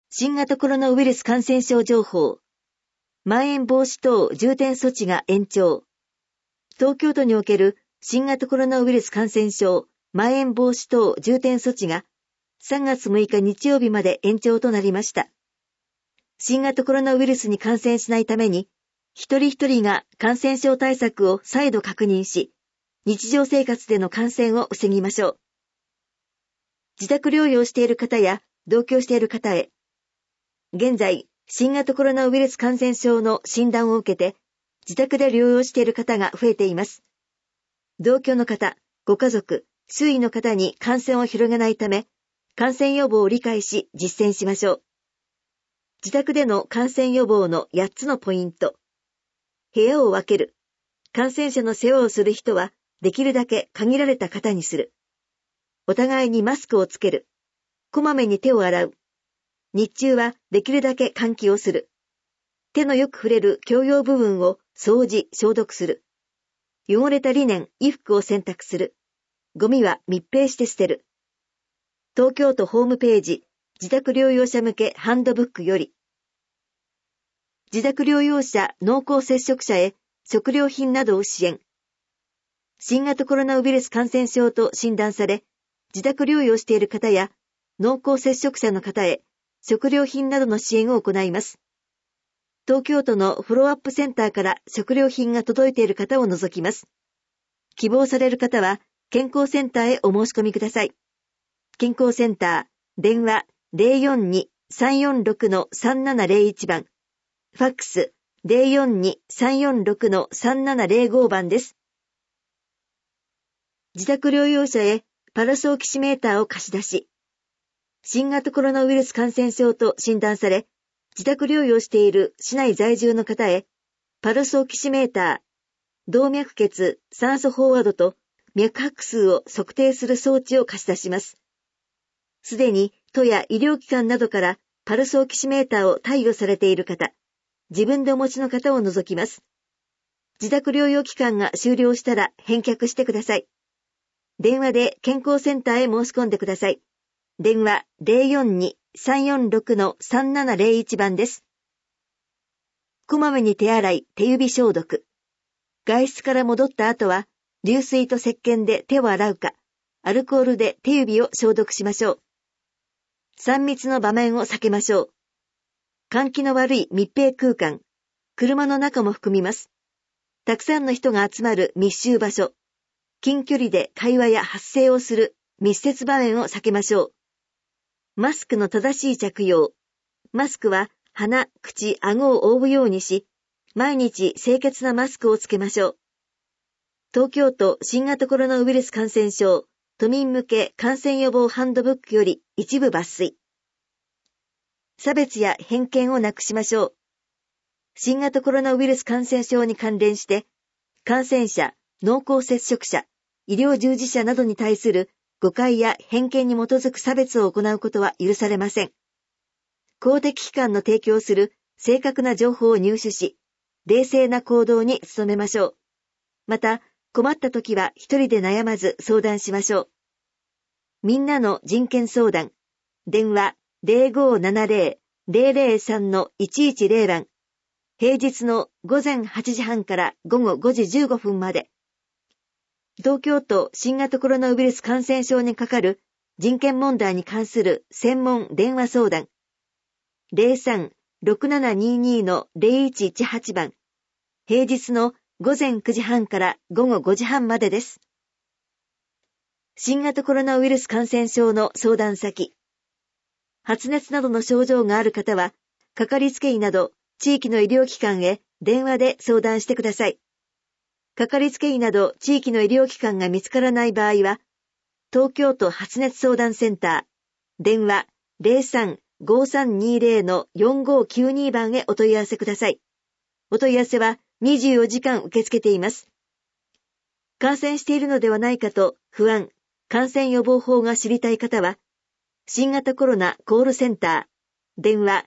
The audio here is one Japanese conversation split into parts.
新型コロナウイルス感染症情報。まん延防止等重点措置が延長。東京都における新型コロナウイルス感染症まん延防止等重点措置が3月6日日曜日まで延長となりました。新型コロナウイルスに感染しないために、一人一人が感染症対策を再度確認し、日常生活での感染を防ぎましょう。自宅療養している方や同居している方へ、現在、新型コロナウイルス感染症の診断を受けて、自宅で療養している方が増えています。同居の方、ご家族、周囲の方に感染を広げないため、感染予防を理解し実践しましょう。自宅での感染予防の8つのポイント。部屋を分ける。感染者の世話をする人は、できるだけ限られた方にする。お互いにマスクをつける。こまめに手を洗う。日中はできるだけ換気をする。手のよく触れる共用部分を掃除、消毒する。汚れたリネン、衣服を洗濯する。ゴミは密閉して捨てる。東京都ホームページ、自宅療養者向けハンドブックより、自宅療養者濃厚接触者へ食料品などを支援。新型コロナウイルス感染症と診断され、自宅療養している方や濃厚接触者の方へ食料品などの支援を行います。東京都のフォローアップセンターから食料品が届いている方を除きます。希望される方は健康センターへお申し込みください。健康センター、電話 042-346-3701 番、ファックス 042-346-3705 番です。自宅療養者へパルスオキシメーターを貸し出し、新型コロナウイルス感染症と診断され、自宅療養している市内在住の方へ、パルスオキシメーター、動脈血、酸素飽和度と脈拍数を測定する装置を貸し出します。すでに都や医療機関などからパルスオキシメーターを貸与されている方、自分でお持ちの方を除きます。自宅療養期間が終了したら返却してください。電話で健康センターへ申し込んでください。電話 042-346-3701 番です。こまめに手洗い、手指消毒。外出から戻った後は、流水と石鹸で手を洗うか、アルコールで手指を消毒しましょう。3密の場面を避けましょう。換気の悪い密閉空間、車の中も含みます。たくさんの人が集まる密集場所、近距離で会話や発声をする密接場面を避けましょう。マスクの正しい着用。マスクは鼻、口、顎を覆うようにし、毎日清潔なマスクをつけましょう。東京都新型コロナウイルス感染症都民向け感染予防ハンドブックより一部抜粋。差別や偏見をなくしましょう。新型コロナウイルス感染症に関連して、感染者、濃厚接触者、医療従事者などに対する誤解や偏見に基づく差別を行うことは許されません。公的機関の提供する正確な情報を入手し、冷静な行動に努めましょう。また、困った時は一人で悩まず相談しましょう。みんなの人権相談。電話 0570-003-110 番。平日の午前8時半から午後5時15分まで。東京都新型コロナウイルス感染症にかかる人権問題に関する専門電話相談 03-6722-0118 番平日の午前9時半から午後5時半までです。新型コロナウイルス感染症の相談先。発熱などの症状がある方は、かかりつけ医など地域の医療機関へ電話で相談してください。かかりつけ医など地域の医療機関が見つからない場合は、東京都発熱相談センター、電話 03-5320-4592 番へお問い合わせください。お問い合わせは24時間受け付けています。感染しているのではないかと不安、感染予防法が知りたい方は、新型コロナコールセンター、電話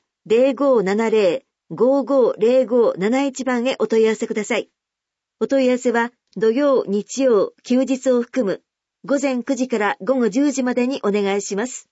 0570-550571 番へお問い合わせください。お問い合わせは土曜、日曜、休日を含む午前9時から午後10時までにお願いします。